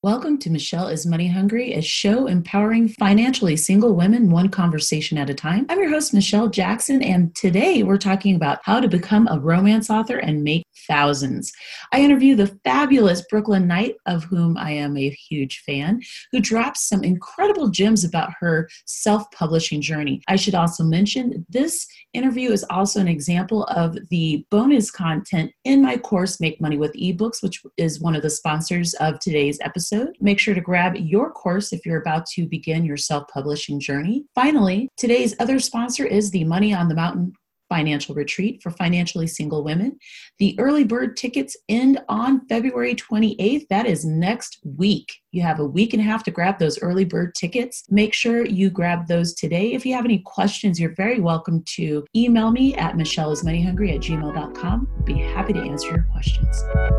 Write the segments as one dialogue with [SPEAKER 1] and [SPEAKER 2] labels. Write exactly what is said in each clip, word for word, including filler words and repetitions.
[SPEAKER 1] Welcome to Michelle is Money Hungry, a show empowering financially single women one conversation at a time. I'm your host, Michelle Jackson, and today we're talking about how to become a romance author and make thousands. I interview the fabulous Brooklyn Knight, of whom I am a huge fan, who drops some incredible gems about her self-publishing journey. I should also mention this interview is also an example of the bonus content in my course, Make Money with eBooks, which is one of the sponsors of today's episode. Make sure to grab your course if you're about to begin your self-publishing journey. Finally, today's other sponsor is the Money on the Mountain Financial Retreat for financially single women. The early bird tickets end on February twenty-eighth. That is next week. You have a week and a half to grab those early bird tickets. Make sure you grab those today. If you have any questions, you're very welcome to email me at michelleismoneyhungry at gmail dot com. I'd be happy to answer your questions.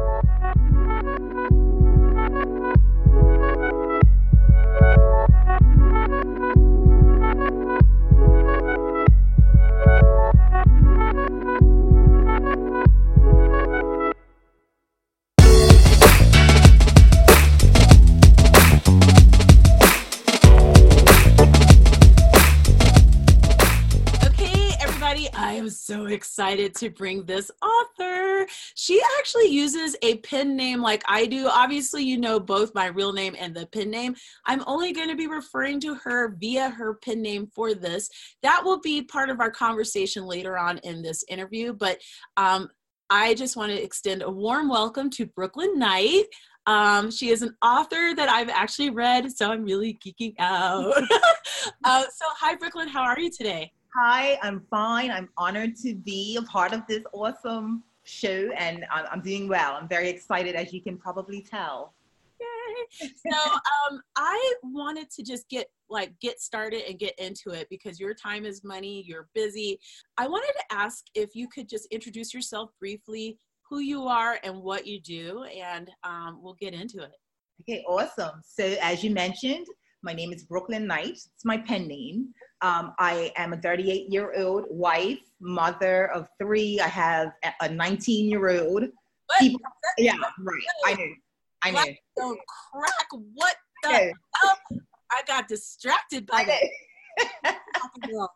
[SPEAKER 1] I am so excited to bring this author. She actually uses a pen name like I do. Obviously, you know both my real name and the pen name. I'm only going to be referring to her via her pen name for this. That will be part of our conversation later on in this interview, but um, I just want to extend a warm welcome to Brooklyn Knight. Um, she is an author that I've actually read, so I'm really geeking out. uh, so hi, Brooklyn. How are you today?
[SPEAKER 2] Hi, I'm fine. I'm honored to be a part of this awesome show, and I'm, I'm doing well. I'm very excited, as you can probably tell.
[SPEAKER 1] Yay. So um, I wanted to just get like get started and get into it because your time is money. You're busy. I wanted to ask if you could just introduce yourself briefly, who you are and what you do, and um, we'll get into it.
[SPEAKER 2] Okay, awesome. So as you mentioned, my name is Brooklyn Knight. It's my pen name. Um, I am a thirty-eight-year-old wife, mother of three. I have a nineteen-year-old. People, yeah, right. I knew. I knew.
[SPEAKER 1] Don't crack. What the okay. hell? I got distracted by that. Woo!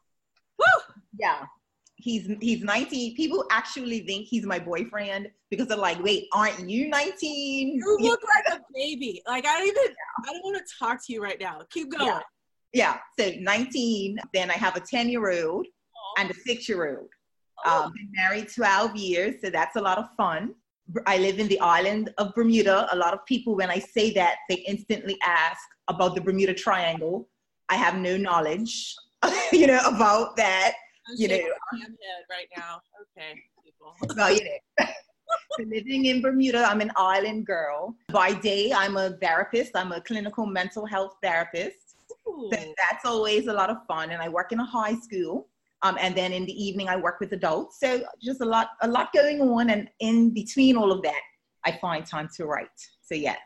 [SPEAKER 2] Yeah. He's he's nineteen. People actually think he's my boyfriend because they're like, wait, aren't you nineteen?
[SPEAKER 1] You look like a baby. Like I don't even, I don't want to talk to you right now. Keep going.
[SPEAKER 2] Yeah. Yeah, so nineteen, then I have a ten-year-old and a six-year-old.
[SPEAKER 1] Oh.
[SPEAKER 2] Um, been married twelve years, so that's a lot of fun. I live in the island of Bermuda. A lot of people, when I say that, they instantly ask about the Bermuda Triangle. I have no knowledge, you know, about that.
[SPEAKER 1] I'm
[SPEAKER 2] you know,
[SPEAKER 1] my head right now. Okay, people.
[SPEAKER 2] Well, you know. So living in Bermuda, I'm an island girl. By day, I'm a therapist. I'm a clinical mental health therapist. So that's always a lot of fun, and I work in a high school, um, and then in the evening I work with adults. So just a lot, a lot going on, and in between all of that, I find time to write. So yes.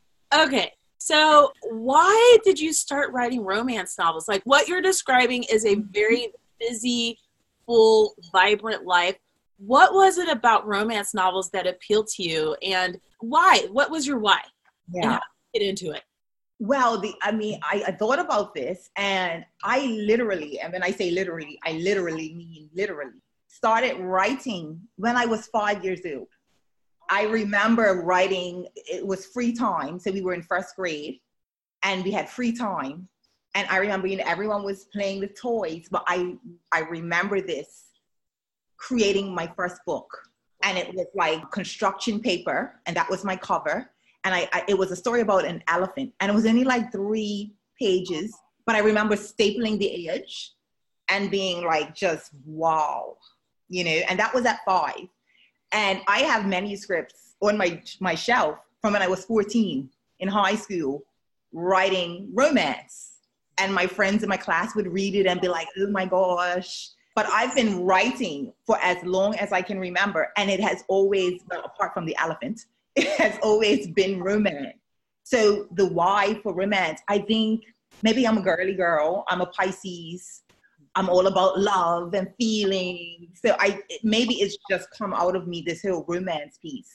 [SPEAKER 1] Okay, so why did you start writing romance novels? Like what you're describing is a very busy, full, vibrant life. What was it about romance novels that appealed to you, and why? What was your why?
[SPEAKER 2] Yeah.
[SPEAKER 1] And how did you get into it?
[SPEAKER 2] Well, the I mean, I, I thought about this, and I literally, and when I say literally, I literally mean literally, started writing when I was five years old. I remember writing, it was free time, so we were in first grade, and we had free time, and I remember, you know, everyone was playing with toys, but I, I remember this, creating my first book, and it was like construction paper, and that was my cover. And I, I, it was a story about an elephant, and it was only like three pages, but I remember stapling the edge and being like, just wow, you know, and that was at five. And I have manuscripts on my, my shelf from when I was fourteen in high school, writing romance. And my friends in my class would read it and be like, oh my gosh. But I've been writing for as long as I can remember. And it has always, well, apart from the elephant, it has always been romance. So the why for romance, I think maybe I'm a girly girl. I'm a Pisces. I'm all about love and feeling. So I maybe it's just come out of me, this whole romance piece.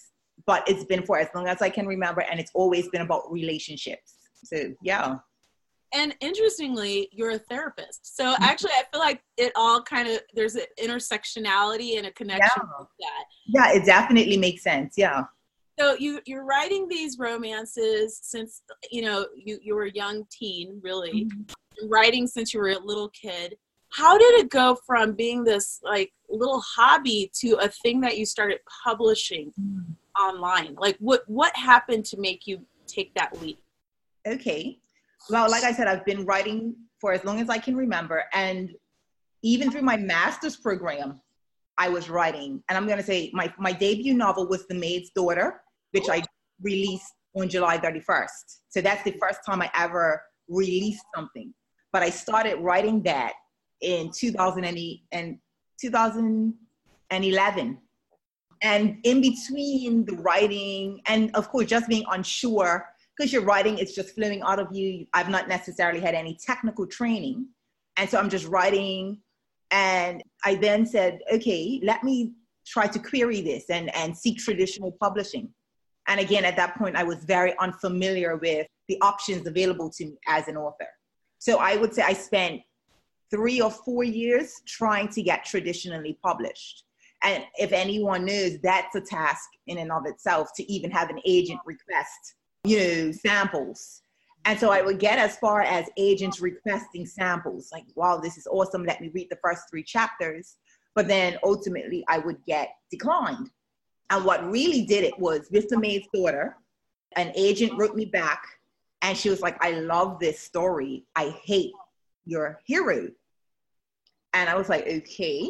[SPEAKER 2] but it's been for as long as I can remember, and it's always been about relationships. So yeah.
[SPEAKER 3] And interestingly, you're a therapist. So actually, I feel like it all kind of, there's an intersectionality and a connection
[SPEAKER 2] Yeah.
[SPEAKER 3] with that.
[SPEAKER 2] Yeah, it definitely makes sense. Yeah.
[SPEAKER 3] So you, you're writing these romances since, you know, you, you were a young teen, really. Mm-hmm. Writing since you were a little kid. How did it go from being this like little hobby to a thing that you started publishing mm-hmm. online? Like what, what happened to make you take that leap?
[SPEAKER 2] Okay. Well, like I said, I've been writing for as long as I can remember. And even through my master's program, I was writing. And I'm going to say my, my debut novel was The Maid's Daughter, which I released on July thirty-first. So that's the first time I ever released something. But I started writing that in two thousand eight and two thousand eleven. And in between the writing and, of course, just being unsure, because you're writing, it's just flowing out of you. I've not necessarily had any technical training. And so I'm just writing. And I then said, okay, let me try to query this and, and seek traditional publishing. And again, at that point, I was very unfamiliar with the options available to me as an author. So I would say I spent three or four years trying to get traditionally published. And if anyone knows, that's a task in and of itself to even have an agent request, you know, samples. And so I would get as far as agents requesting samples, like, wow, this is awesome. Let me read the first three chapters. But then ultimately I would get declined. And what really did it was with The Maid's Daughter, an agent wrote me back and she was like, I love this story. I hate your hero. And I was like, okay.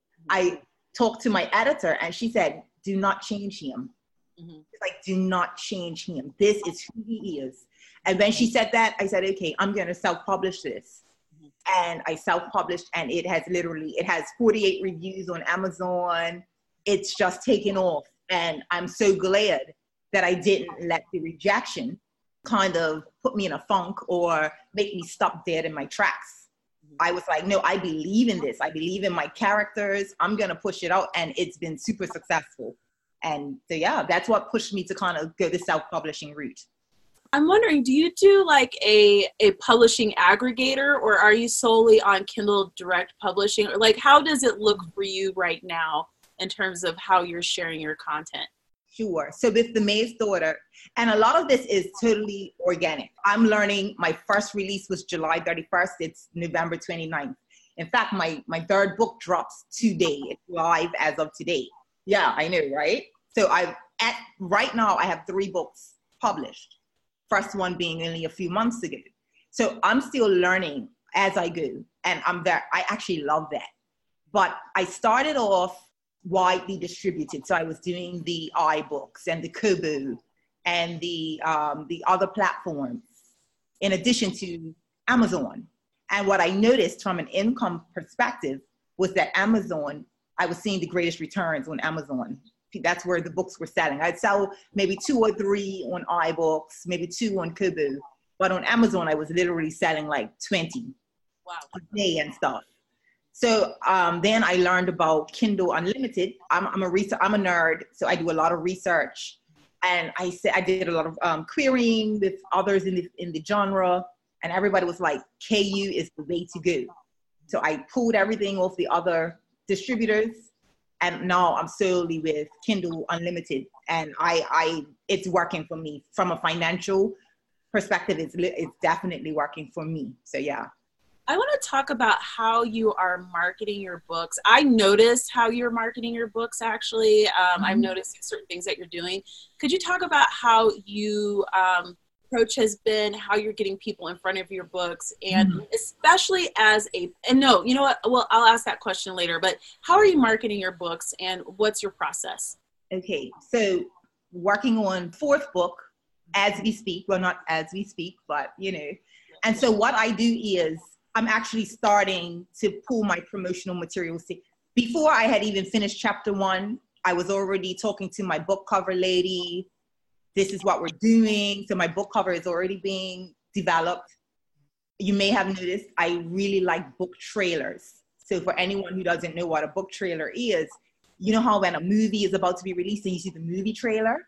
[SPEAKER 2] I talked to my editor and she said, do not change him. Mm-hmm. Like, do not change him. This is who he is. And when she said that, I said, okay, I'm going to self-publish this. Mm-hmm. And I self-published, and it has literally, it has forty-eight reviews on Amazon. It's just taken off. And I'm so glad that I didn't let the rejection kind of put me in a funk or make me stop dead in my tracks. Mm-hmm. I was like, no, I believe in this. I believe in my characters. I'm going to push it out. And it's been super successful. And so, yeah, that's what pushed me to kind of go the self-publishing route.
[SPEAKER 3] I'm wondering, do you do like a, a publishing aggregator, or are you solely on Kindle Direct Publishing? Or like, how does it look for you right now in terms of how you're sharing your content?
[SPEAKER 2] Sure. So with The Maid's Daughter, and a lot of this is totally organic. I'm learning. My first release was July thirty-first. It's November twenty-ninth. In fact, my, my third book drops today. It's live as of today. Yeah, I know, right? So I at right now I have three books published. First one being only a few months ago. So I'm still learning as I go, and I'm there. I actually love that. But I started off widely distributed. So I was doing the iBooks and the Kobo and the um, the other platforms, in addition to Amazon. And what I noticed from an income perspective was that Amazon, I was seeing the greatest returns on Amazon. That's where the books were selling. I'd sell maybe two or three on iBooks, maybe two on Kobo. But on Amazon, I was literally selling like twenty
[SPEAKER 3] wow.
[SPEAKER 2] a day and stuff. So um, then I learned about Kindle Unlimited. I'm, I'm a research, I'm a nerd, so I do a lot of research. And I said I did a lot of um, querying with others in the in the genre, and everybody was like, K U is the way to go. So I pulled everything off the other distributors. And now I'm solely with Kindle Unlimited, and I, I, it's working for me from a financial perspective. It's, it's definitely working for me. So yeah.
[SPEAKER 3] I want to talk about how you are marketing your books. I noticed how you're marketing your books. Actually, um, mm-hmm. I've noticed certain things that you're doing. Could you talk about how you um, approach has been, how you're getting people in front of your books, and mm-hmm. especially as a, and no, you know what, well, I'll ask that question later, but how are you marketing your books and what's your process?
[SPEAKER 2] Okay, so working on fourth book as we speak, well, not as we speak, but you know, and so what I do is I'm actually starting to pull my promotional materials. Before I had even finished chapter one, I was already talking to my book cover lady. This is what we're doing. So my book cover is already being developed. You may have noticed I really like book trailers. So for anyone who doesn't know what a book trailer is, you know how when a movie is about to be released and you see the movie trailer?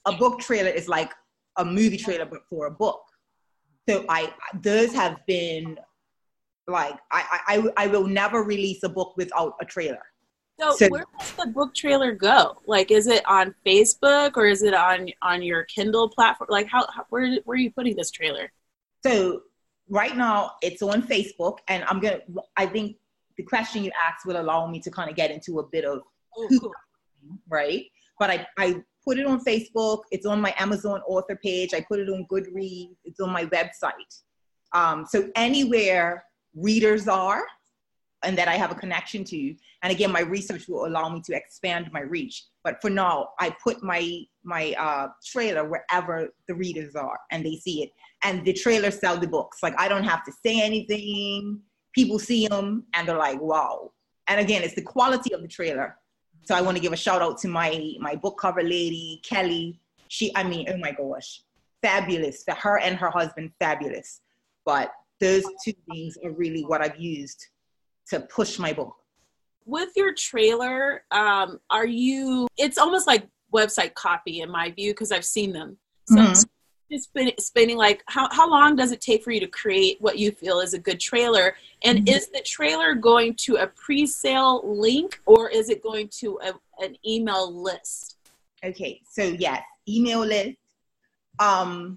[SPEAKER 2] a book trailer is like a movie trailer, but for a book. So I, those have been like, I, I, I will never release a book without a trailer.
[SPEAKER 3] So,
[SPEAKER 2] So
[SPEAKER 3] where does the book trailer go? Like, is it on Facebook or is it on, on your Kindle platform? Like, how, how where, where are you putting this trailer?
[SPEAKER 2] So right now it's on Facebook, and I'm going to, I think the question you asked will allow me to kind of get into a bit of,
[SPEAKER 3] Oh,
[SPEAKER 2] who,
[SPEAKER 3] cool.
[SPEAKER 2] right? But I, I put it on Facebook. It's on my Amazon author page. I put it on Goodreads. It's on my website. Um, so anywhere readers are, and that I have a connection to. And again, my research will allow me to expand my reach. But for now, I put my my uh, trailer wherever the readers are and they see it. And the trailers sell the books. Like, I don't have to say anything. People see them and they're like, wow. And again, it's the quality of the trailer. So I want to give a shout out to my, my book cover lady, Kelly. She, I mean, oh my gosh, fabulous. For her and her husband, fabulous. But those two things are really what I've used to push my book.
[SPEAKER 3] With your trailer, um, are you, it's almost like website copy in my view, because I've seen them. So
[SPEAKER 2] Mm-hmm.
[SPEAKER 3] just spin, spinning like, how, how long does it take for you to create what you feel is a good trailer? And
[SPEAKER 2] Mm-hmm.
[SPEAKER 3] is the trailer going to a pre-sale link or is it going to a, an email list?
[SPEAKER 2] Okay, so yes, email list. Um,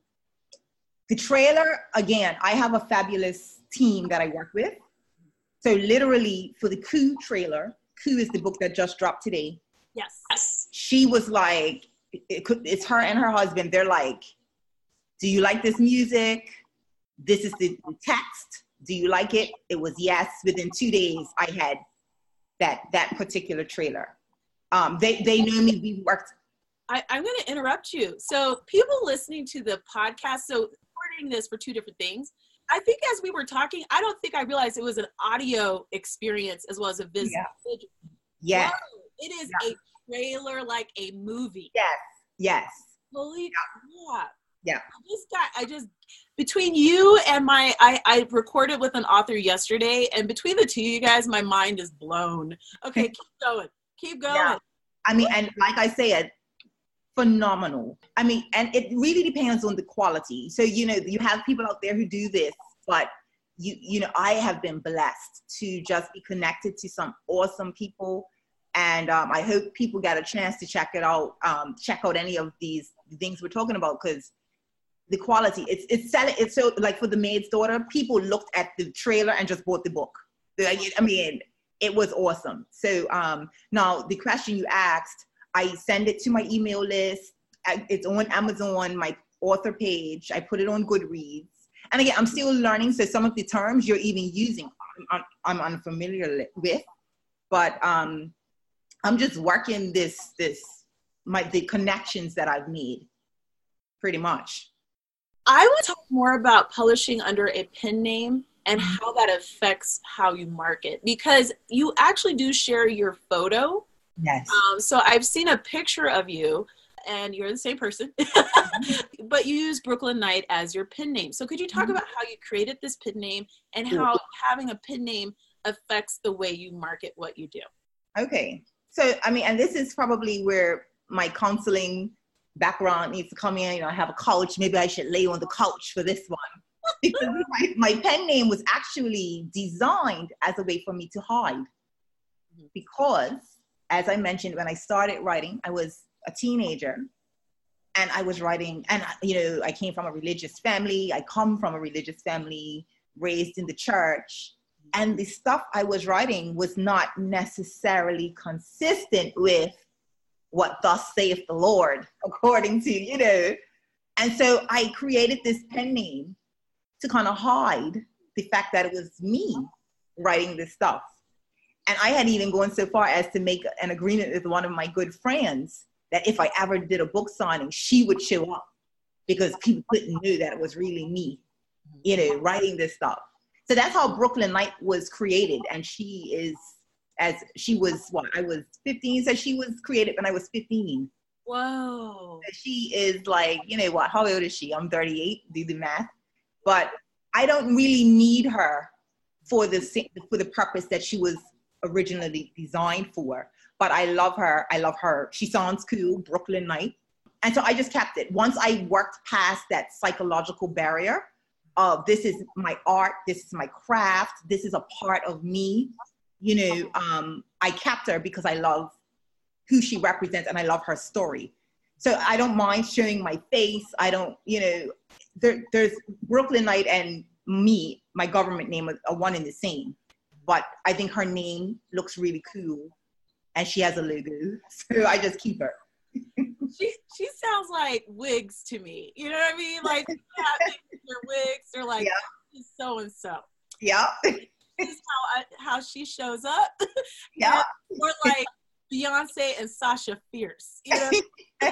[SPEAKER 2] the trailer, again, I have a fabulous team that I work with. So literally for the Coup trailer, Coup is the book that just dropped today.
[SPEAKER 3] Yes.
[SPEAKER 2] She was like, it could, it's her and her husband. They're like, do you like this music? This is the text. Do you like it? It was yes. Within two days, I had that that particular trailer. Um, they, they knew me. We worked.
[SPEAKER 3] I, I'm going to interrupt you. So people listening to the podcast, so recording this for two different things. I think as we were talking, I don't think I realized it was an audio experience as well as a visual.
[SPEAKER 2] Yeah. Yes.
[SPEAKER 3] Whoa, it is
[SPEAKER 2] Yeah.
[SPEAKER 3] a trailer like a movie.
[SPEAKER 2] Yes. Yes.
[SPEAKER 3] Holy crap.
[SPEAKER 2] Yeah.
[SPEAKER 3] I just got, I just, between you and my, I, I recorded with an author yesterday, and between the two of you guys, my mind is blown. Okay, keep going. Keep going.
[SPEAKER 2] Yeah. I mean, and like I said, phenomenal. I mean, and it really depends on the quality. So, you know, you have people out there who do this, but you, you know, I have been blessed to just be connected to some awesome people. And um, I hope people get a chance to check it out, um, check out any of these things we're talking about, because the quality, it's it's selling. It's so, like for The Maid's Daughter, people looked at the trailer and just bought the book. I mean, it was awesome. So um, now the question you asked, I send it to my email list. It's on Amazon, my author page. I put it on Goodreads. And again, I'm still learning. So some of the terms you're even using, I'm, I'm unfamiliar with. But um, I'm just working this, this my the connections that I've made, pretty much.
[SPEAKER 3] I want to talk more about publishing under a pen name and how that affects how you market, because you actually do share your photo.
[SPEAKER 2] Yes.
[SPEAKER 3] Um, so I've seen a picture of you and you're the same person, but you use Brooklyn Knight as your pen name. So could you talk about how you created this pen name and how having a pen name affects the way you market what you do?
[SPEAKER 2] Okay. So, I mean, and this is probably where my counseling background needs to come in. You know, I have a couch. Maybe I should lay on the couch for this one. Because my, my pen name was actually designed as a way for me to hide. Because, as I mentioned, when I started writing, I was a teenager. And I was writing, and, you know, I came from a religious family. I come from a religious family, raised in the church. And the stuff I was writing was not necessarily consistent with what thus saith the Lord, according to, you know. And so I created this pen name to kind of hide the fact that it was me writing this stuff. And I had even gone so far as to make an agreement with one of my good friends that if I ever did a book signing, she would show up, because people couldn't know that it was really me, you know, writing this stuff. So that's how Brooklyn Knight was created. And she is, as she was, what, I was fifteen, so she was created when I was fifteen.
[SPEAKER 3] Whoa.
[SPEAKER 2] So she is like, you know what, how old is she? I'm thirty-eight, do the math. But I don't really need her for the, for the purpose that she was originally designed for. But I love her. I love her. She sounds cool, Brooklyn Knight. and so I just kept it. Once I worked past that psychological barrier of this is my art, this is my craft, this is a part of me, you know, um, I kept her because I love who she represents and I love her story. So I don't mind showing my face. I don't, you know, there, there's Brooklynite and me, my government name are one and the same. But I think her name looks really cool and she has a logo. So I just keep her.
[SPEAKER 3] She she sounds like wigs to me. You know what I mean? Like their wigs, they're like yeah. so and so.
[SPEAKER 2] Yeah.
[SPEAKER 3] This is how I, how she shows up.
[SPEAKER 2] Yeah.
[SPEAKER 3] More like Beyonce and Sasha Fierce. You know?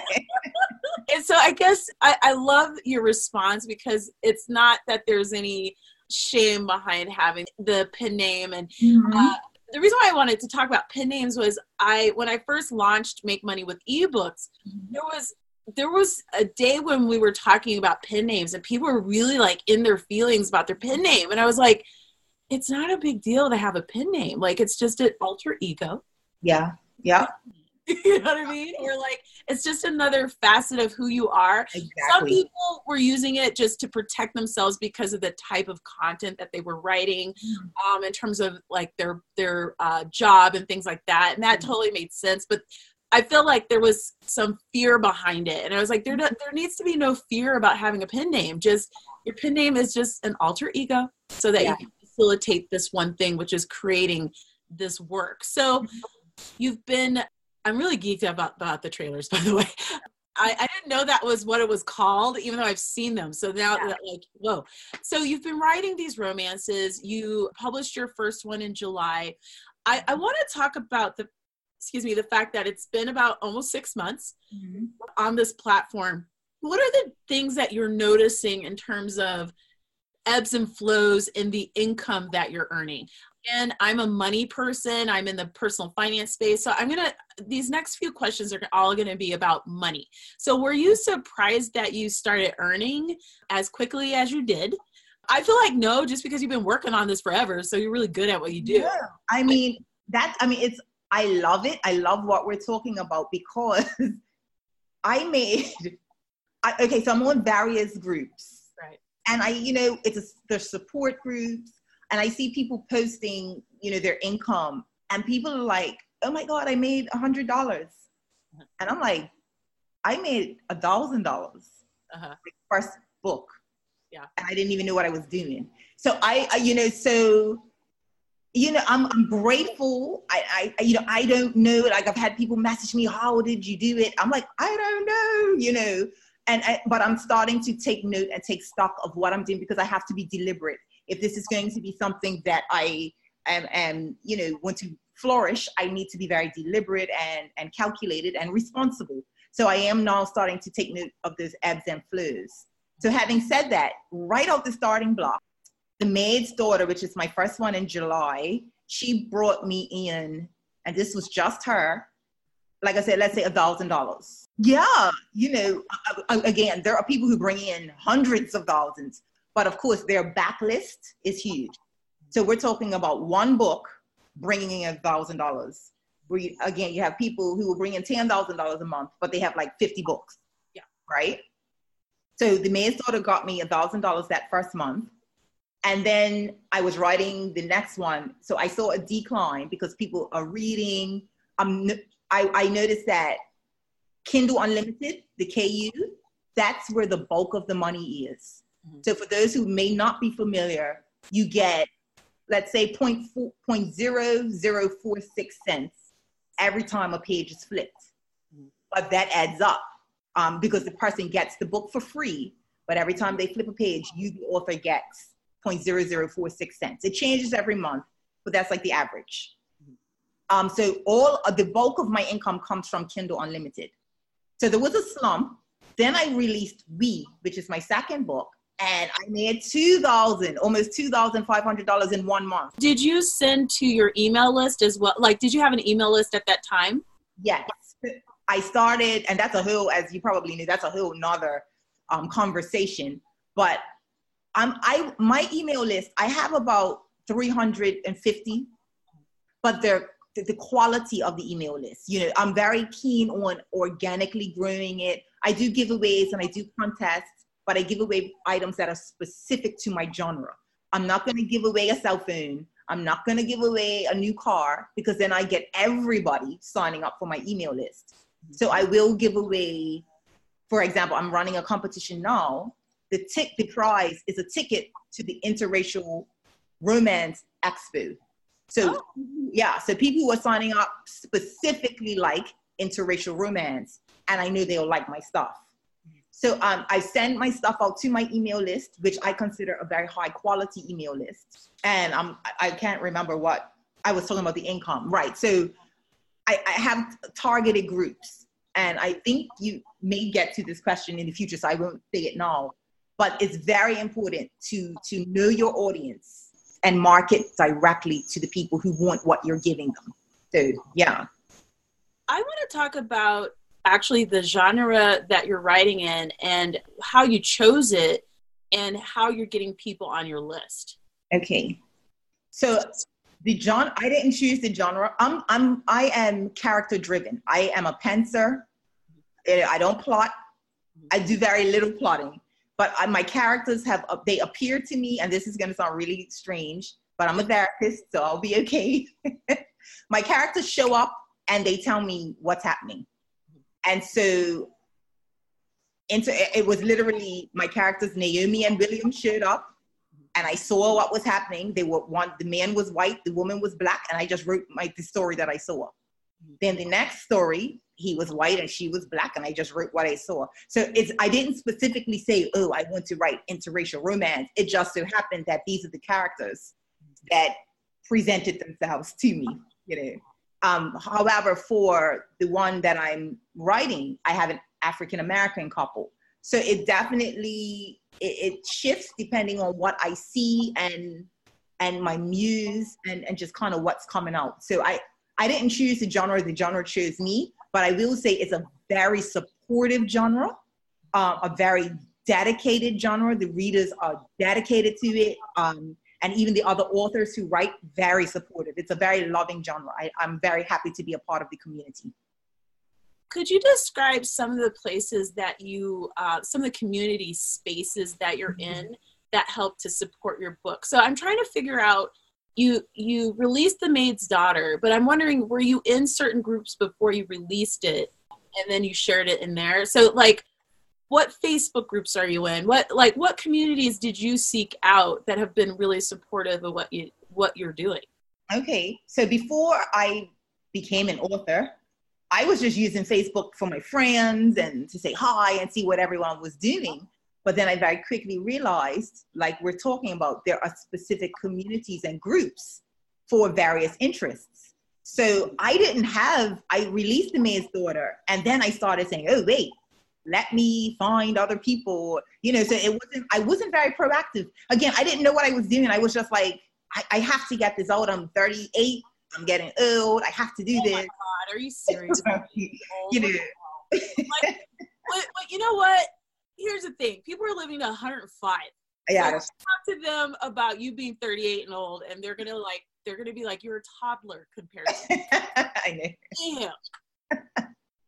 [SPEAKER 3] And so I guess I, I love your response because it's not that there's any shame behind having the pen name. And mm-hmm. uh, the reason why I wanted to talk about pen names was I, when I first launched Make Money with eBooks, mm-hmm. there was there was a day when we were talking about pen names and people were really like in their feelings about their pen name. And I was like, it's not a big deal to have a pen name. Like, it's just an alter ego.
[SPEAKER 2] Yeah. Yeah.
[SPEAKER 3] You know what I mean? Or like, it's just another facet of who you are.
[SPEAKER 2] Exactly.
[SPEAKER 3] Some people were using it just to protect themselves because of the type of content that they were writing, um, in terms of like their, their uh, job and things like that. And that totally made sense. But I feel like there was some fear behind it. And I was like, there, there needs to be no fear about having a pen name. Just your pen name is just an alter ego so that yeah. you can facilitate this one thing, which is creating this work. So you've been, I'm really geeked out about, about the trailers, by the way. I, I didn't know that was what it was called, even though I've seen them. So now yeah. that like, whoa. So you've been writing these romances. You published your first one in July. I, I want to talk about the, excuse me, the fact that it's been about almost six months mm-hmm. on this platform. What are the things that you're noticing in terms of ebbs and flows in the income that you're earning? And I'm a money person. I'm in the personal finance space. So I'm going to, these next few questions are all going to be about money. So were you surprised that you started earning as quickly as you did? I feel like no, just because you've been working on this forever. So you're really good at what you do.
[SPEAKER 2] Yeah. I mean, that, I mean, it's, I love it. I love what we're talking about because I made, I, okay, so I'm on various groups.
[SPEAKER 3] Right.
[SPEAKER 2] And I, you know, it's a, there's support groups. And I see people posting, you know, their income and people are like, oh my God, I made a hundred dollars. And I'm like, I made a thousand dollars.
[SPEAKER 3] Uh-huh.
[SPEAKER 2] First book.
[SPEAKER 3] Yeah.
[SPEAKER 2] And I didn't even know what I was doing. So I, I you know, so, you know, I'm, I'm grateful. I, I, you know, I don't know. Like I've had people message me, how did you do it? I'm like, I don't know, you know, and, I, but I'm starting to take note and take stock of what I'm doing because I have to be deliberate. If this is going to be something that I am, am, you know, want to flourish, I need to be very deliberate and, and calculated and responsible. So I am now starting to take note of those ebbs and flows. So having said that, right off the starting block, The Maid's Daughter, which is my first one in July, she brought me in, and this was just her, like I said, let's say a thousand dollars. Yeah, you know, again, there are people who bring in hundreds of thousands. But of course, their backlist is huge. So we're talking about one book bringing in a thousand dollars. Where you, again, you have people who will bring in ten thousand dollars a month, but they have like fifty books.
[SPEAKER 3] Yeah.
[SPEAKER 2] Right. So The Maid's Daughter got me a thousand dollars that first month, and then I was writing the next one. So I saw a decline because people are reading. Um, I I noticed that Kindle Unlimited, the K U, that's where the bulk of the money is. So for those who may not be familiar, you get, let's say, zero point zero zero four six cents every time a page is flipped. But that adds up um, because the person gets the book for free. But every time they flip a page, you, the author, gets zero point zero zero four six cents. It changes every month, but that's like the average. Um, so all of the bulk of my income comes from Kindle Unlimited. So there was a slump. Then I released We, which is my second book. And I made two thousand, almost two thousand five hundred dollars in one month.
[SPEAKER 3] Did you send to your email list as well? Like, did you have an email list at that time?
[SPEAKER 2] Yes. I started, and that's a whole, as you probably knew, that's a whole nother um, conversation. But um, I, my email list, I have about three hundred fifty, but they're the quality of the email list. You know, I'm very keen on organically growing it. I do giveaways and I do contests, but I give away items that are specific to my genre. I'm not going to give away a cell phone. I'm not going to give away a new car, because then I get everybody signing up for my email list. So I will give away, for example, I'm running a competition now. The tick, the prize is a ticket to the Interracial Romance Expo. So oh. yeah, so people who are signing up specifically like interracial romance, and I know they'll like my stuff. So um, I send my stuff out to my email list, which I consider a very high quality email list. And um, I can't remember what I was talking about, the income, right? So I, I have targeted groups, and I think you may get to this question in the future, so I won't say it now. But it's very important to to know your audience and market directly to the people who want what you're giving them. So yeah.
[SPEAKER 3] I want to talk about actually the genre that you're writing in and how you chose it and how you're getting people on your list.
[SPEAKER 2] Okay. So the genre, I didn't choose the genre. I'm, I'm, I am character driven. I am a pantser. I don't plot. I do very little plotting, but I, my characters have, they appear to me, and this is going to sound really strange, but I'm a therapist, so I'll be okay. My characters show up and they tell me what's happening. And so into, it was literally my characters, Naomi and William, showed up, and I saw what was happening. They were one, the man was white, the woman was black, and I just wrote my, the story that I saw. Then the next story, he was white and she was black, and I just wrote what I saw. So it's, I didn't specifically say, oh, I want to write interracial romance. It just so happened that these are the characters that presented themselves to me, you know. Um, however, for the one that I'm writing, I have an African-American couple. So it definitely, it, it shifts depending on what I see and and my muse and, and just kind of what's coming out. So I, I didn't choose the genre, the genre chose me, but I will say it's a very supportive genre, uh, a very dedicated genre. The readers are dedicated to it. Um, And even the other authors who write, very supportive. It's a very loving genre. I, I'm very happy to be a part of the community.
[SPEAKER 3] Could you describe some of the places that you, uh, some of the community spaces that you're in that help to support your book? So I'm trying to figure out, you you released The Maid's Daughter, but I'm wondering, were you in certain groups before you released it and then you shared it in there? So like, what Facebook groups are you in? What like what communities did you seek out that have been really supportive of what you what you're doing?
[SPEAKER 2] Okay, so before I became an author, I was just using Facebook for my friends and to say hi and see what everyone was doing. But then I very quickly realized, like we're talking about, there are specific communities and groups for various interests. So I didn't have, I released The Maid's Daughter, and then I started saying, oh, wait, let me find other people, you know, so it wasn't, I wasn't very proactive. Again, I didn't know what I was doing. I was just like, I, I have to get this out. I'm thirty-eight. I'm getting old. I have to do
[SPEAKER 3] oh
[SPEAKER 2] this.
[SPEAKER 3] Oh my God, are you serious?
[SPEAKER 2] You know.
[SPEAKER 3] Like, but, but you know what? Here's the thing. People are living to one hundred five.
[SPEAKER 2] Yeah.
[SPEAKER 3] So talk to them about you being thirty-eight and old, and they're going to like, they're going to be like, you're a toddler compared to
[SPEAKER 2] I know.
[SPEAKER 3] Damn.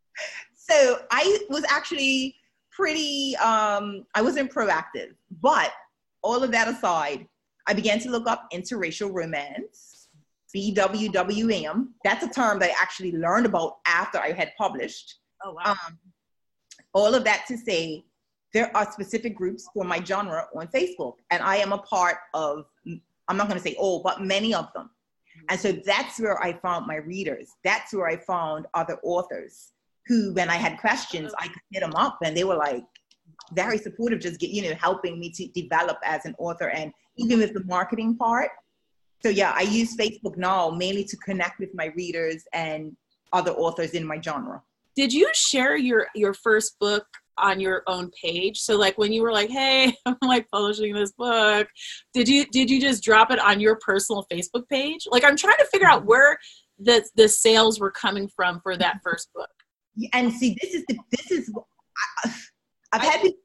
[SPEAKER 2] So I was actually pretty, um, I wasn't proactive, but all of that aside, I began to look up interracial romance, B W W M. That's a term that I actually learned about after I had published.
[SPEAKER 3] Oh, wow.
[SPEAKER 2] Um, all of that to say, there are specific groups for my genre on Facebook, and I am a part of, I'm not going to say all, but many of them. And so that's where I found my readers. That's where I found other authors who, when I had questions, I could hit them up, and they were like very supportive, just get, you know, helping me to develop as an author, and even with the marketing part. So yeah, I use Facebook now mainly to connect with my readers and other authors in my genre.
[SPEAKER 3] Did you share your, your first book on your own page? So like when you were like, hey, I'm like publishing this book, did you, did you just drop it on your personal Facebook page? Like, I'm trying to figure out where the, the sales were coming from for that first book.
[SPEAKER 2] And see, this is the, this is, I, I've had this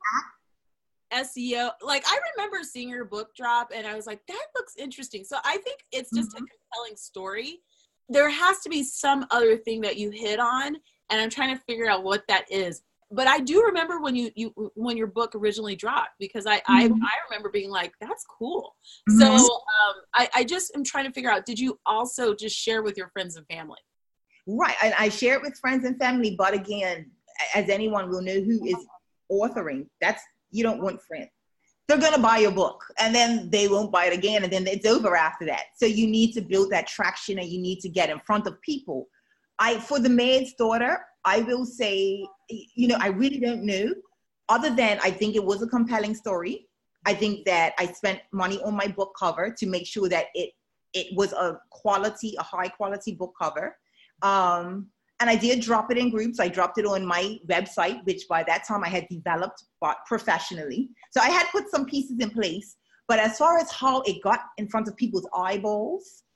[SPEAKER 3] S E O. Like, I remember seeing your book drop and I was like, that looks interesting. So I think it's just mm-hmm. a compelling story. There has to be some other thing that you hit on, and I'm trying to figure out what that is. But I do remember when you, you when your book originally dropped, because I,
[SPEAKER 2] Mm-hmm.
[SPEAKER 3] I, I remember being like, that's cool.
[SPEAKER 2] Mm-hmm.
[SPEAKER 3] So um, I, I just am trying to figure out, did you also just share with your friends and family?
[SPEAKER 2] Right. And I share it with friends and family. But again, as anyone will know who is authoring, that's, you don't want friends. They're going to buy your book and then they won't buy it again. And then it's over after that. So you need to build that traction and you need to get in front of people. I, for The Maid's Daughter, I will say, you know, I really don't know. Other than I think it was a compelling story. I think that I spent money on my book cover to make sure that it it was a quality, a high quality book cover. Um, and I did drop it in groups. I dropped it on my website, which by that time I had developed professionally. So I had put some pieces in place. But as far as how it got in front of people's eyeballs,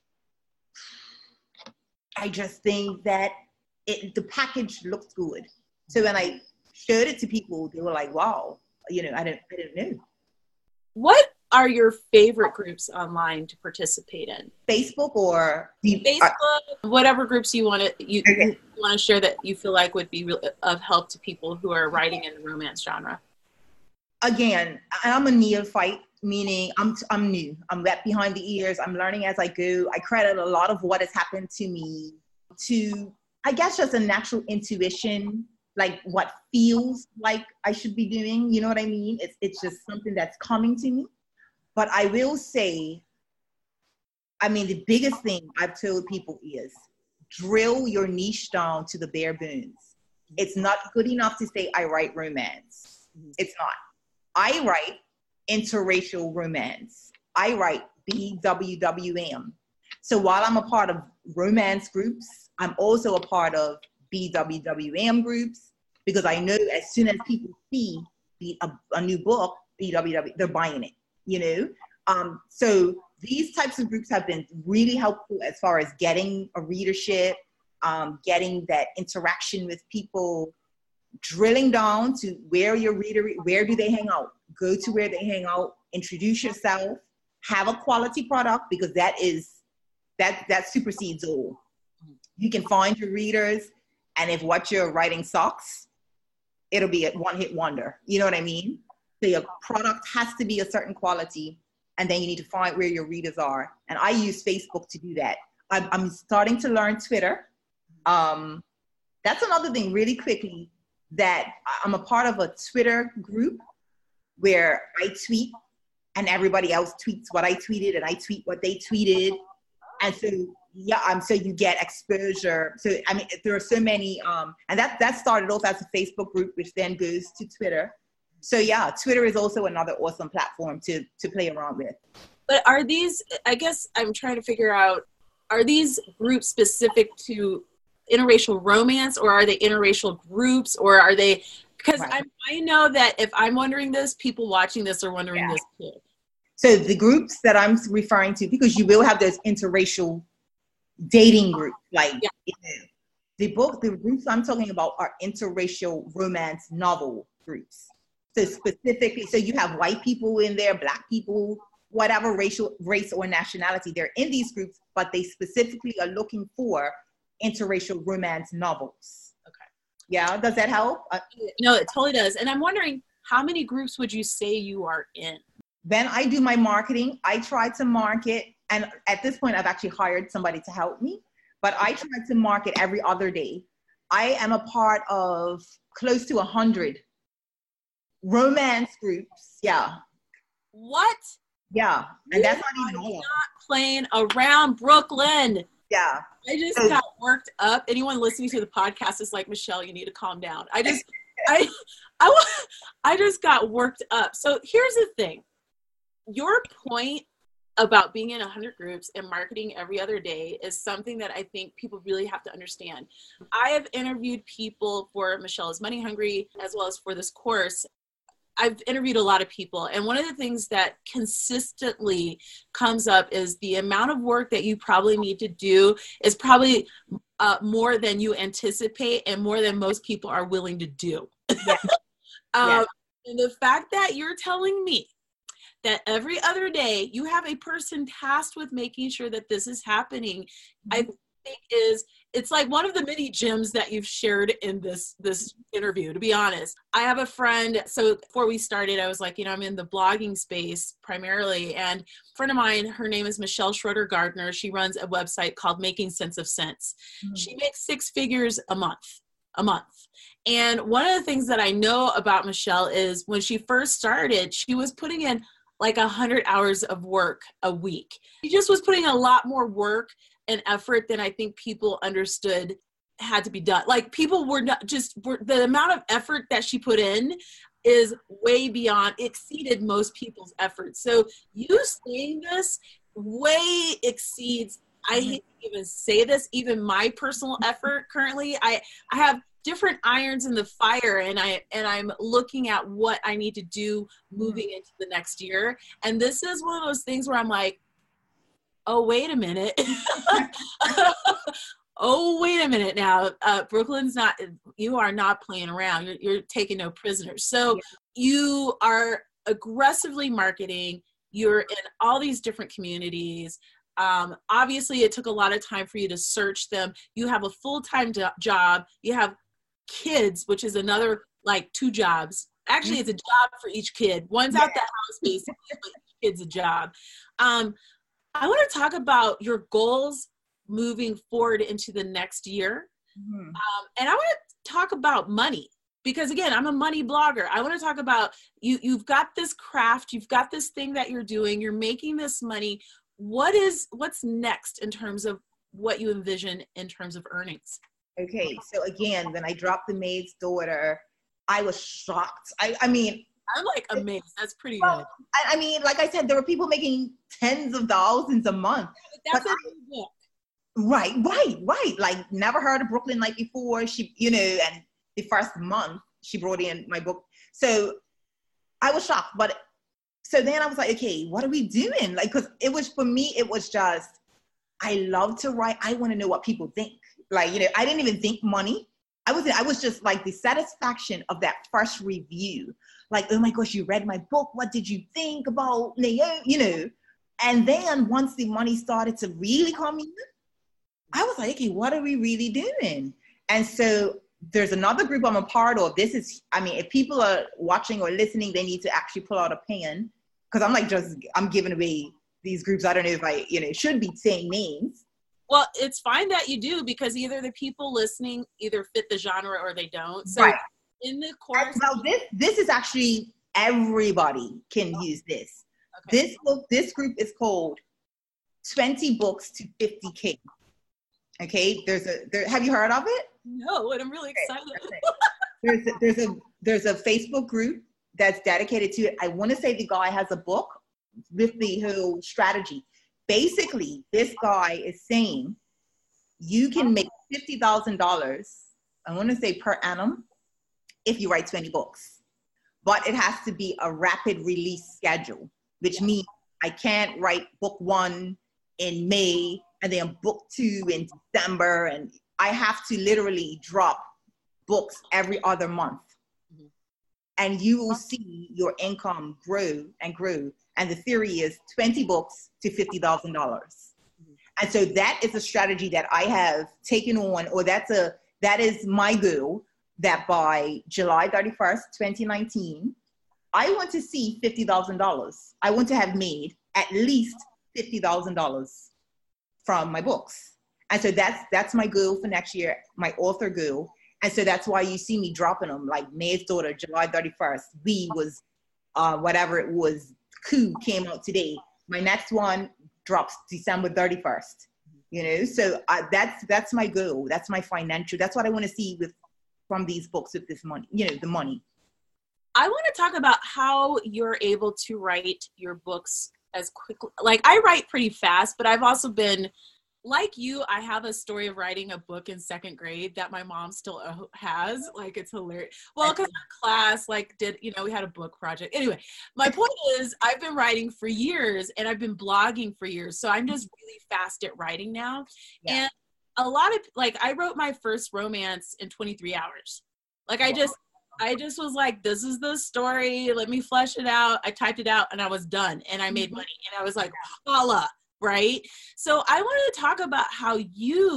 [SPEAKER 2] I just think that it, the package looked good. So when I showed it to people, they were like, wow, you know, I don't, I don't know.
[SPEAKER 3] What are your favorite groups online to participate in?
[SPEAKER 2] Facebook or the,
[SPEAKER 3] Facebook, uh, whatever groups you want to you,
[SPEAKER 2] okay.
[SPEAKER 3] you want to share that you feel like would be real, of help to people who are writing in the romance genre.
[SPEAKER 2] Again, I'm a neophyte, meaning I'm I'm new. I'm wet behind the ears. I'm learning as I go. I credit a lot of what has happened to me to, I guess, just a natural intuition, like what feels like I should be doing. You know what I mean? It's it's just something that's coming to me. But I will say, I mean, the biggest thing I've told people is drill your niche down to the bare bones. It's not good enough to say I write romance. It's not. I write interracial romance. I write B W W M. So while I'm a part of romance groups, I'm also a part of B W W M groups, because I know as soon as people see the, a, a new book, B W W, they're buying it. You know, um, so these types of groups have been really helpful as far as getting a readership, um, getting that interaction with people, drilling down to where your reader, where do they hang out? Go to where they hang out, introduce yourself, have a quality product, because that is, that, that supersedes all. You can find your readers, and if what you're writing sucks, it'll be a one-hit wonder. You know what I mean? So your product has to be a certain quality, and then you need to find where your readers are. And I use Facebook to do that. I'm, I'm starting to learn Twitter. Um, that's another thing really quickly, that I'm a part of a Twitter group where I tweet and everybody else tweets what I tweeted and I tweet what they tweeted. And so, yeah, um, so you get exposure. So, I mean, there are so many, um, and that, that started off as a Facebook group, which then goes to Twitter. So yeah, Twitter is also another awesome platform to, to play around with.
[SPEAKER 3] But are these, I guess I'm trying to figure out, are these groups specific to interracial romance, or are they interracial groups, or are they, because right. I, I know that if I'm wondering this, people watching this are wondering yeah. this too.
[SPEAKER 2] So the groups that I'm referring to, because you will have those interracial dating groups, like yeah. you know, the book, the groups I'm talking about are interracial romance novel groups. So specifically, so you have white people in there, black people, whatever racial race or nationality, they're in these groups, but they specifically are looking for interracial romance novels.
[SPEAKER 3] Okay.
[SPEAKER 2] Yeah, does that help? Uh,
[SPEAKER 3] no, it totally does. And I'm wondering, how many groups would you say you are in?
[SPEAKER 2] Then I do my marketing. I try to market, and at this point, I've actually hired somebody to help me, but I try to market every other day. I am a part of close to a hundred romance groups. Yeah.
[SPEAKER 3] What?
[SPEAKER 2] Yeah. And that's not even all.
[SPEAKER 3] Not playing around, Brooklyn.
[SPEAKER 2] Yeah.
[SPEAKER 3] I just got worked up. Anyone listening to the podcast is like, Michelle, you need to calm down. I just, I, I, I just got worked up. So here's the thing. Your point about being in a hundred groups and marketing every other day is something that I think people really have to understand. I have interviewed people for Michelle is Money Hungry, as well as for this course. I've interviewed a lot of people, and one of the things that consistently comes up is the amount of work that you probably need to do is probably uh, more than you anticipate and more than most people are willing to do. Yeah. um, yeah. And the fact that you're telling me that every other day you have a person tasked with making sure that this is happening, mm-hmm. I think is it's like one of the many gems that you've shared in this this interview, to be honest. I have a friend, so before we started, I was like, you know, I'm in the blogging space primarily, and a friend of mine, her name is Michelle Schroeder Gardner. She runs a website called Making Sense of Sense. Mm-hmm. She makes six figures a month, a month. And one of the things that I know about Michelle is when she first started, she was putting in like a hundred hours of work a week. She just was putting a lot more work and effort than I think people understood had to be done. Like people were not just, were, the amount of effort that she put in is way beyond, exceeded most people's efforts. So you saying this way exceeds, I hate to even say this, even my personal effort currently. I, I have different irons in the fire, and I and I'm looking at what I need to do moving into the next year. And this is one of those things where I'm like, oh, wait a minute. oh, wait a minute now. Uh, Brooklyn's not, you are not playing around. You're, you're taking no prisoners. So yeah. You are aggressively marketing. You're in all these different communities. Um, obviously, it took a lot of time for you to search them. You have a full-time do- job. You have kids, which is another like two jobs. Actually, it's a job for each kid. One's yeah. out the house, basically, but each kid's a job. Um, I want to talk about your goals moving forward into the next year. Mm-hmm. Um, and I want to talk about money because, again, I'm a money blogger. I want to talk about you. You've got this craft. You've got this thing that you're doing. You're making this money. What is, what's next in terms of what you envision in terms of earnings?
[SPEAKER 2] Okay, so again, when I dropped The Maid's Daughter, I was shocked. I, I mean,
[SPEAKER 3] I'm like amazed. That's pretty
[SPEAKER 2] well,
[SPEAKER 3] good.
[SPEAKER 2] I, I mean, like I said, there were people making tens of thousands a month.
[SPEAKER 3] That's a book.
[SPEAKER 2] Right, right, right. Like never heard of Brooklyn Light before. She, you know, and the first month she brought in my book. So I was shocked. But so then I was like, okay, what are we doing? Like, cause it was, for me, it was just, I love to write. I want to know what people think. Like, you know, I didn't even think money. I was, I was just like the satisfaction of that first review. Like, oh my gosh, you read my book. What did you think about Naomi? You know, and then once the money started to really come in, I was like, okay, what are we really doing? And so there's another group I'm a part of. This is, I mean, if people are watching or listening, they need to actually pull out a pen because I'm like, just, I'm giving away these groups. I don't know if I, you know, should be saying names.
[SPEAKER 3] Well, it's fine that you do because either the people listening either fit the genre or they don't. So
[SPEAKER 2] right.
[SPEAKER 3] In the course,
[SPEAKER 2] well, this this is actually everybody can oh. use this. Okay. This book, this group is called twenty books to fifty K. Okay, there's a there. Have you heard of it?
[SPEAKER 3] No, and I'm really excited.
[SPEAKER 2] Okay. there's a, there's a there's a Facebook group that's dedicated to it. I want to say the guy has a book with the whole strategy. Basically, this guy is saying you can make fifty thousand dollars, I want to say per annum, if you write twenty books. But it has to be a rapid release schedule, which means I can't write book one in May and then book two in December. And I have to literally drop books every other month. Mm-hmm. And you will see your income grow and grow. And the theory is twenty books to fifty thousand dollars. Mm-hmm. And so that is a strategy that I have taken on, or that's a, that is my goal, that by July thirty-first, twenty nineteen, I want to see fifty thousand dollars. I want to have made at least fifty thousand dollars from my books. And so that's, that's my goal for next year, my author goal. And so that's why you see me dropping them, like Maid's Daughter, July thirty-first. V was, uh, whatever it was, Coup came out today. My next one drops December thirty-first, you know? So uh, that's, that's my goal. That's my financial, that's what I want to see with, from these books with this money, you know, the money.
[SPEAKER 3] I want to talk about how you're able to write your books as quickly. Like I write pretty fast, but I've also been, like you, I have a story of writing a book in second grade that my mom still has. Like, it's hilarious. Well, because our class, like, did, you know, we had a book project. Anyway, my point is, I've been writing for years, and I've been blogging for years. So I'm just really fast at writing now. Yeah. And a lot of, like, I wrote my first romance in twenty-three hours. Like, I just, I just was like, this is the story. Let me flesh it out. I typed it out, and I was done. And I made money. And I was like, holla. Right? So I wanted to talk about how you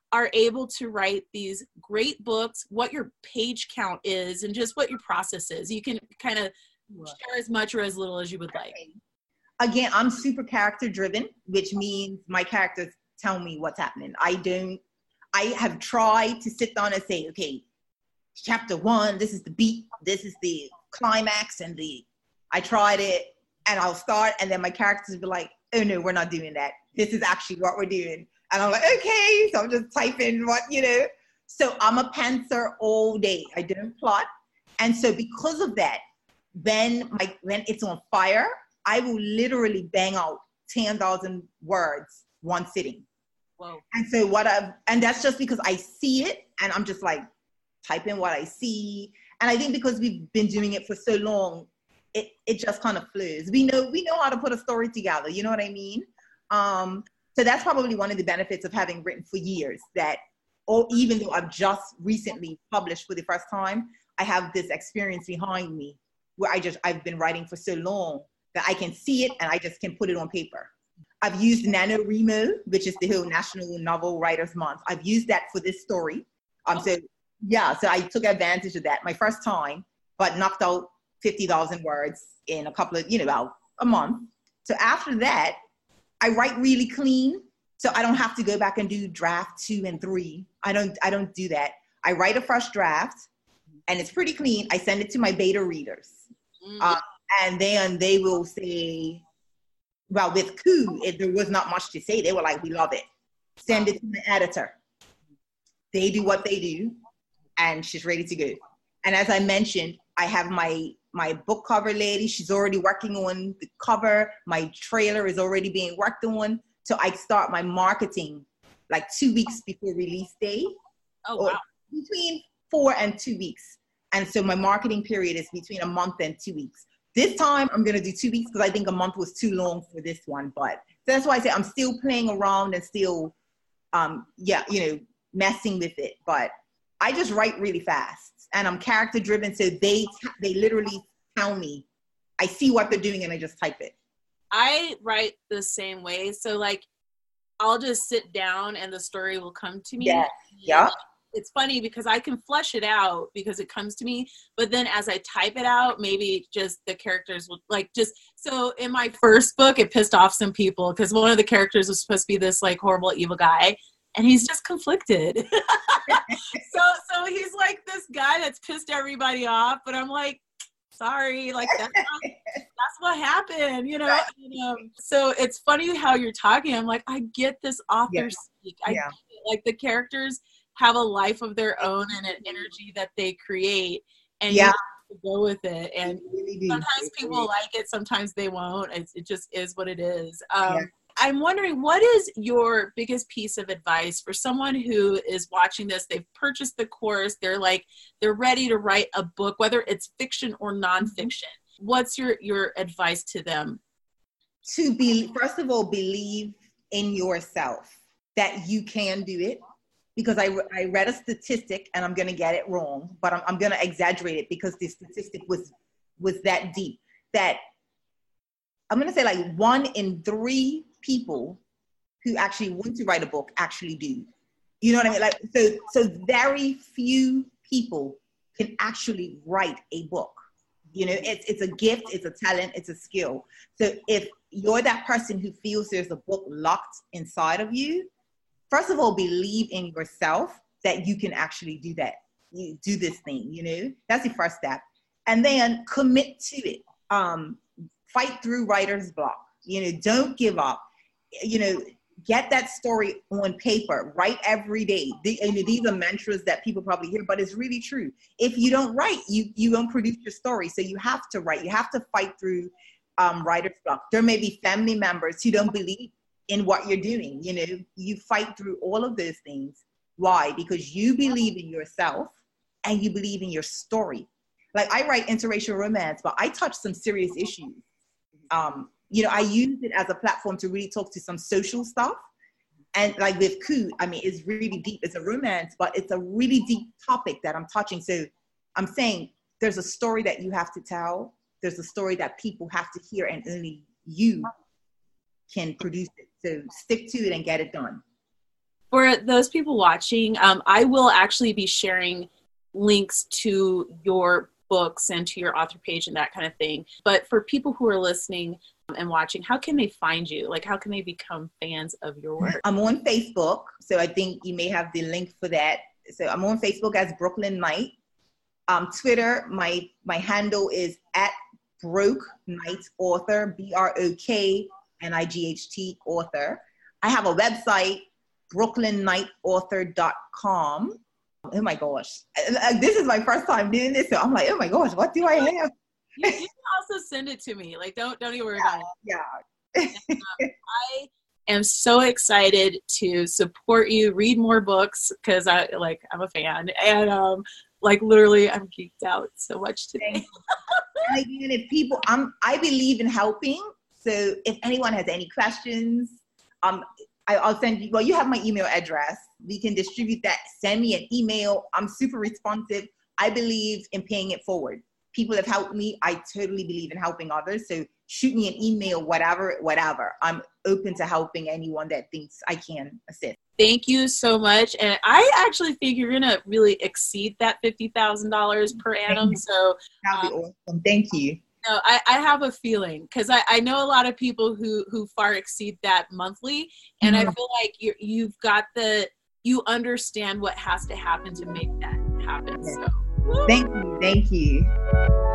[SPEAKER 3] are able to write these great books, what your page count is, and just what your process is. You can kind of share as much or as little as you would like.
[SPEAKER 2] Again, I'm super character driven, which means my characters tell me what's happening. I don't, I have tried to sit down and say, okay, chapter one, this is the beat, this is the climax, and the, I tried it, and I'll start, and then my characters will be like, oh no, we're not doing that. This is actually what we're doing. And I'm like, okay, so I'm just typing what, you know. So I'm a pantser all day. I don't plot. And so because of that, then my, when it's on fire, I will literally bang out ten thousand words one sitting.
[SPEAKER 3] Whoa.
[SPEAKER 2] And so what I've, and that's just because I see it and I'm just like typing what I see. And I think because we've been doing it for so long, it, it just kind of flows. We know, we know how to put a story together. You know what I mean? Um, So that's probably one of the benefits of having written for years, that, or even though I've just recently published for the first time, I have this experience behind me where I just, I've been writing for so long that I can see it and I just can put it on paper. I've used NaNoWriMo, which is the whole National Novel Writers Month. I've used that for this story. Um, so yeah, so I took advantage of that my first time, but knocked out fifty thousand words in a couple of, you know, about a month. So after that, I write really clean, so I don't have to go back and do draft two and three. I don't, I don't do that. I write a first draft, and it's pretty clean. I send it to my beta readers, mm-hmm. uh, and then they will say, well, with Coup, it, there was not much to say. They were like, we love it. Send it to the editor. They do what they do, and she's ready to go. And as I mentioned, I have my my book cover lady. She's already working on the cover. My trailer is already being worked on. So I start my marketing like two weeks before release day.
[SPEAKER 3] Oh, wow.
[SPEAKER 2] Between four and two weeks. And so my marketing period is between a month and two weeks. This time I'm going to do two weeks because I think a month was too long for this one. But so that's why I say I'm still playing around and still, um, yeah, you know, messing with it. But I just write really fast. And I'm character driven, so they they literally tell me. I see what they're doing, and I just type it.
[SPEAKER 3] I write the same way. So like, I'll just sit down, and the story will come to me.
[SPEAKER 2] Yeah. Yeah.
[SPEAKER 3] It's funny because I can flesh it out because it comes to me, but then as I type it out, maybe just the characters will like just. So in my first book, it pissed off some people because one of the characters was supposed to be this like horrible evil guy. And he's just conflicted. so so he's like this guy that's pissed everybody off, but I'm like, sorry, like that's not, that's what happened, you know.
[SPEAKER 2] Right.
[SPEAKER 3] And, um, so it's funny how you're talking. I'm like, I get this author
[SPEAKER 2] yeah.
[SPEAKER 3] speak. I
[SPEAKER 2] yeah.
[SPEAKER 3] get it. Like the characters have a life of their own and an energy that they create, and
[SPEAKER 2] yeah.
[SPEAKER 3] you have to go with it. And
[SPEAKER 2] really
[SPEAKER 3] sometimes people
[SPEAKER 2] really.
[SPEAKER 3] like it, sometimes they won't. It's, it just is what it is. Um,
[SPEAKER 2] yeah.
[SPEAKER 3] I'm wondering, what is your biggest piece of advice for someone who is watching this? They've purchased the course. They're like, they're ready to write a book, whether it's fiction or nonfiction. Mm-hmm. What's your, your advice to them?
[SPEAKER 2] To be, first of all, believe in yourself that you can do it. Because I, I read a statistic, and I'm going to get it wrong, but I'm, I'm going to exaggerate it because the statistic was, was that deep, that I'm going to say like one in three people who actually want to write a book actually do. You know what I mean? Like, so, so very few people can actually write a book. You know, it's, it's a gift, it's a talent, it's a skill. So if you're that person who feels there's a book locked inside of you, first of all, believe in yourself that you can actually do that. You do this thing, you know, that's the first step. And then commit to it. Um, fight through writer's block. You know, don't give up. You know, get that story on paper. Write every day. The, you know, these are mantras that people probably hear, but it's really true. If you don't write, you, you won't produce your story. So you have to write. You have to fight through um, writer's block. There may be family members who don't believe in what you're doing. You know, you fight through all of those things. Why? Because you believe in yourself and you believe in your story. Like I write interracial romance, but I touch some serious issues. Um, you know, I use it as a platform to really talk to some social stuff. And like with Coup, I mean, it's really deep. It's a romance, but it's a really deep topic that I'm touching. So I'm saying there's a story that you have to tell. There's a story that people have to hear, and only you can produce it. So stick to it and get it done.
[SPEAKER 3] For those people watching, um, I will actually be sharing links to your books and to your author page and that kind of thing. But for people who are listening and watching, how can they find you? Like, how can they become fans of your work?
[SPEAKER 2] I'm on Facebook, so I think you may have the link for that. So I'm on Facebook as Brooklyn Knight. Um, Twitter, my my handle is at Broke Knight Author, B R O K N I G H T author. I have a website, brooklyn knight author dot com. Oh my gosh. This is my first time doing this, so I'm like, oh my gosh, what do I have?
[SPEAKER 3] You, you can also send it to me. Like, don't don't even worry
[SPEAKER 2] Yeah,
[SPEAKER 3] about it.
[SPEAKER 2] yeah.
[SPEAKER 3] And, um, I am so excited to support you, read more books, because I like I'm a fan, and um like literally I'm geeked out so much today.
[SPEAKER 2] And again, if people, I'm I believe in helping. So if anyone has any questions, um, I, I'll send you. Well, you have my email address. We can distribute that. Send me an email. I'm super responsive. I believe in paying it forward. People have helped me. I totally believe in helping others. So shoot me an email, whatever, whatever. I'm open to helping anyone that thinks I can assist.
[SPEAKER 3] Thank you so much. And I actually think you're going to really exceed that fifty thousand dollars per annum. So
[SPEAKER 2] that'd be um, awesome. Thank you.
[SPEAKER 3] No, I, I have a feeling, because I, I know a lot of people who, who far exceed that monthly. And mm-hmm. I feel like you you've got the, you understand what has to happen to make that happen. So
[SPEAKER 2] thank you. Thank you.